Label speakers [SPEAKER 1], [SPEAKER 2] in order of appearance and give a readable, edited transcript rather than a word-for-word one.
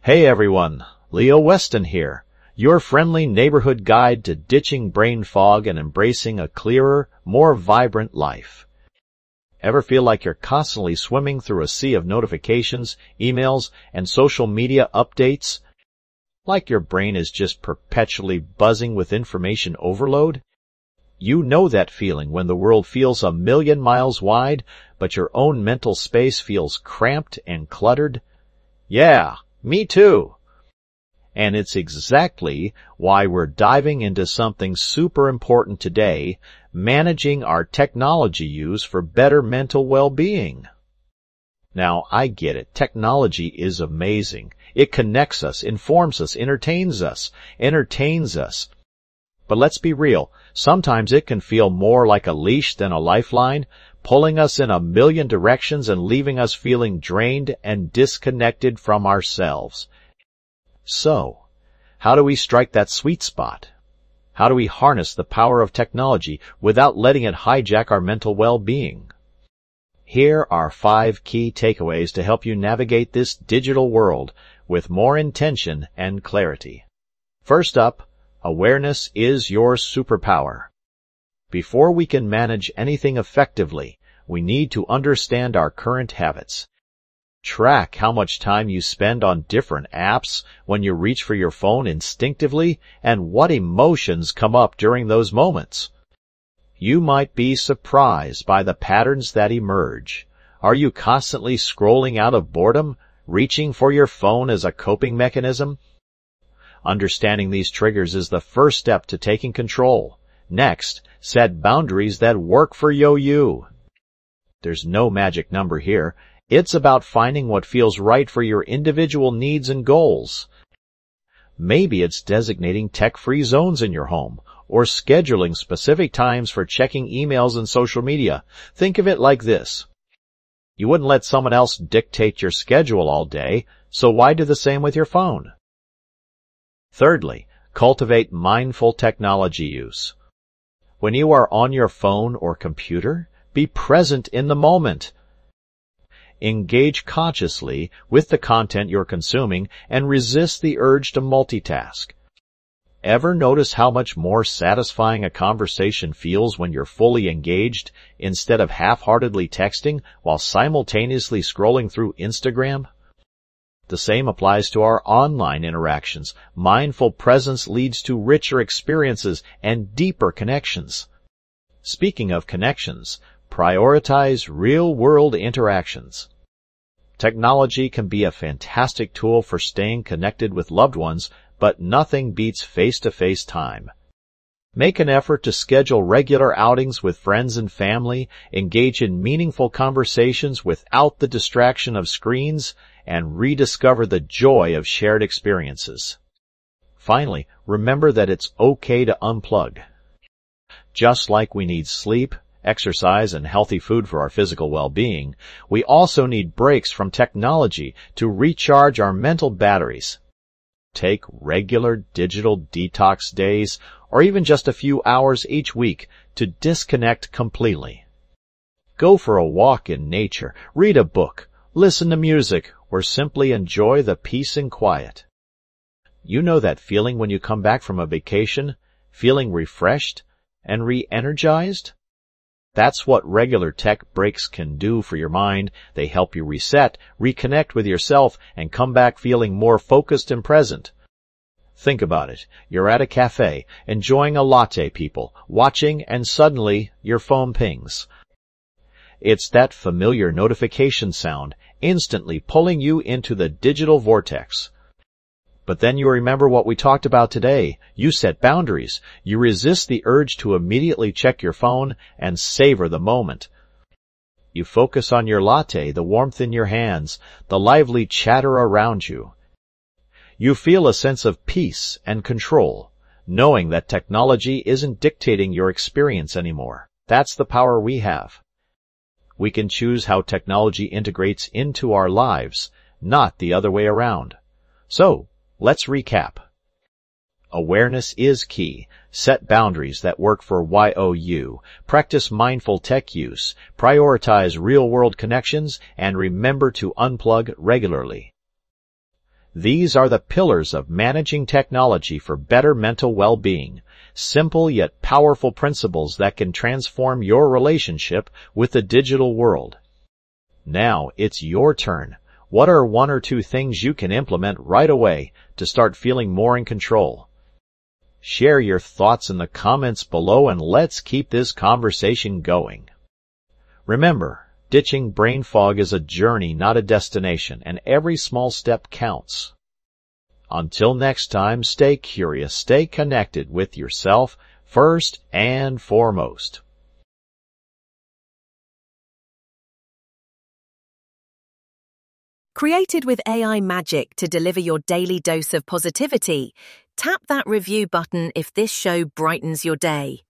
[SPEAKER 1] Hey everyone, Leo Weston here, your friendly neighborhood guide to ditching brain fog and embracing a clearer, more vibrant life. Ever feel like you're constantly swimming through a sea of notifications, emails, and social media updates? Like your brain is just perpetually buzzing with information overload? You know that feeling when the world feels 1,000,000 miles wide, but your own mental space feels cramped and cluttered? Yeah, me too. And it's exactly why we're diving into something super important today, managing our technology use for better mental well-being. Now, I get it. Technology is amazing. It connects us, informs us, entertains us. But let's be real. Sometimes it can feel more like a leash than a lifeline, pulling us in 1,000,000 directions and leaving us feeling drained and disconnected from ourselves. So, how do we strike that sweet spot? How do we harness the power of technology without letting it hijack our mental well-being? Here are 5 key takeaways to help you navigate this digital world with more intention and clarity. First up, awareness is your superpower. Before we can manage anything effectively, we need to understand our current habits. Track how much time you spend on different apps when you reach for your phone instinctively and what emotions come up during those moments. You might be surprised by the patterns that emerge. Are you constantly scrolling out of boredom, reaching for your phone as a coping mechanism? Understanding these triggers is the first step to taking control. Next, set boundaries that work for you. There's no magic number here. It's about finding what feels right for your individual needs and goals. Maybe it's designating tech-free zones in your home, or scheduling specific times for checking emails and social media. Think of it like this. You wouldn't let someone else dictate your schedule all day, so why do the same with your phone? Thirdly, cultivate mindful technology use. When you are on your phone or computer, be present in the moment. Engage consciously with the content you're consuming and resist the urge to multitask. Ever notice how much more satisfying a conversation feels when you're fully engaged instead of half-heartedly texting while simultaneously scrolling through Instagram? The same applies to our online interactions. Mindful presence leads to richer experiences and deeper connections. Speaking of connections, prioritize real-world interactions. Technology can be a fantastic tool for staying connected with loved ones, but nothing beats face-to-face time. Make an effort to schedule regular outings with friends and family, engage in meaningful conversations without the distraction of screens, and rediscover the joy of shared experiences. Finally, remember that it's okay to unplug. Just like we need sleep, exercise, and healthy food for our physical well-being, we also need breaks from technology to recharge our mental batteries. Take regular digital detox days, or even just a few hours each week to disconnect completely. Go for a walk in nature, read a book, listen to music, or simply enjoy the peace and quiet. You know that feeling when you come back from a vacation, feeling refreshed and re-energized? That's what regular tech breaks can do for your mind. They help you reset, reconnect with yourself, and come back feeling more focused and present. Think about it. You're at a cafe, enjoying a latte, people, watching, and suddenly your phone pings. It's that familiar notification sound, instantly pulling you into the digital vortex. But then you remember what we talked about today. You set boundaries. You resist the urge to immediately check your phone and savor the moment. You focus on your latte, the warmth in your hands, the lively chatter around you. You feel a sense of peace and control, knowing that technology isn't dictating your experience anymore. That's the power we have. We can choose how technology integrates into our lives, not the other way around. So, let's recap. Awareness is key. Set boundaries that work for you. Practice mindful tech use. Prioritize real-world connections, and remember to unplug regularly. These are the pillars of managing technology for better mental well-being, simple yet powerful principles that can transform your relationship with the digital world. Now it's your turn. What are one or two things you can implement right away to start feeling more in control? Share your thoughts in the comments below and let's keep this conversation going. Remember, ditching brain fog is a journey, not a destination, and every small step counts. Until next time, stay curious, stay connected with yourself first and foremost.
[SPEAKER 2] Created with AI magic to deliver your daily dose of positivity, tap that review button if this show brightens your day.